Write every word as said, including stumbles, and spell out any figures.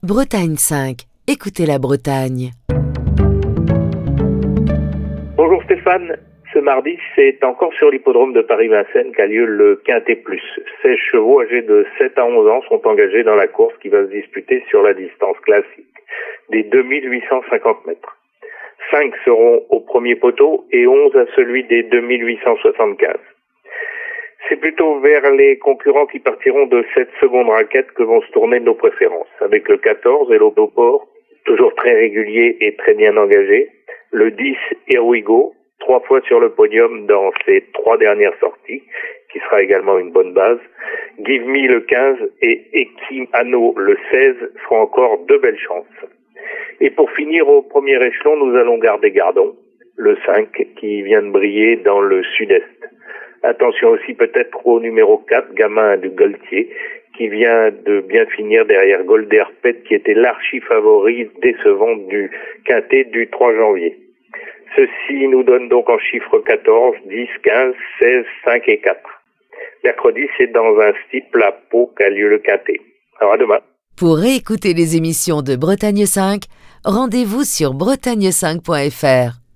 Bretagne cinq. Écoutez la Bretagne. Bonjour Stéphane. Ce mardi, c'est encore sur l'hippodrome de Paris-Vincennes qu'a lieu le Quintet Plus. seize chevaux âgés de sept à onze ans sont engagés dans la course qui va se disputer sur la distance classique des deux mille huit cent cinquante mètres. cinq seront au premier poteau et onze à celui des deux mille huit cent soixante-quinze. C'est plutôt vers les concurrents qui partiront de cette seconde raquette que vont se tourner nos préférences. Avec le quatorze, Hello Beauport, toujours très régulier et très bien engagé. Le dix, Here We Go, trois fois sur le podium dans ses trois dernières sorties, qui sera également une bonne base. Give Me le quinze et Eki Ano le seize feront encore deux belles chances. Et pour finir au premier échelon, nous allons garder Gardon, le cinq, qui vient de briller dans le sud-est. Attention aussi peut-être au numéro quatre, Gamin du Goltier, qui vient de bien finir derrière Golderpet, qui était l'archi-favori décevant du quintet du trois janvier. Ceci nous donne donc en chiffres quatorze, dix, quinze, seize, cinq et quatre. Mercredi, c'est dans un steeple à Pau qu'a lieu le quintet. Alors à demain. Pour réécouter les émissions de Bretagne cinq, rendez-vous sur bretagne cinq point f r.